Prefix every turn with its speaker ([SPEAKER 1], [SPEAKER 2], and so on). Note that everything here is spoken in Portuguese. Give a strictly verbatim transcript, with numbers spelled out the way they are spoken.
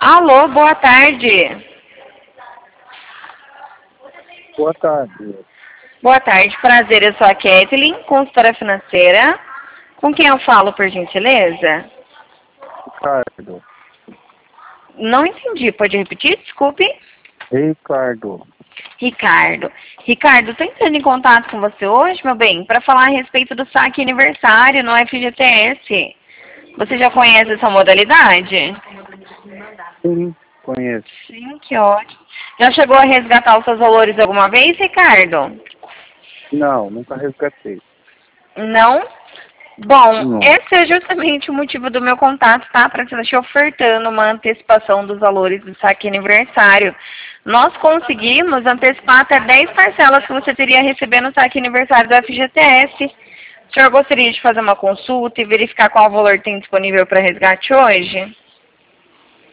[SPEAKER 1] Alô, boa tarde.
[SPEAKER 2] Boa tarde.
[SPEAKER 1] Boa tarde, prazer, eu sou a Kathleen, consultora financeira. Com quem eu falo, por gentileza?
[SPEAKER 2] Ricardo.
[SPEAKER 1] Não entendi, pode repetir? Desculpe.
[SPEAKER 2] Ricardo.
[SPEAKER 1] Ricardo. Ricardo, estou entrando em contato com você hoje, meu bem, para falar a respeito do saque aniversário no F G T S. Você já conhece essa modalidade?
[SPEAKER 2] Sim, conheço.
[SPEAKER 1] Sim, que ótimo. Já chegou a resgatar os seus valores alguma vez, Ricardo?
[SPEAKER 2] Não, nunca resgatei.
[SPEAKER 1] Não? Bom,
[SPEAKER 2] Não.
[SPEAKER 1] esse é justamente o motivo do meu contato, tá? Para estar te ofertando uma antecipação dos valores do saque aniversário. Nós conseguimos antecipar até dez parcelas que você teria a receber no saque aniversário do F G T S. O senhor gostaria de fazer uma consulta e verificar qual valor tem disponível para resgate hoje?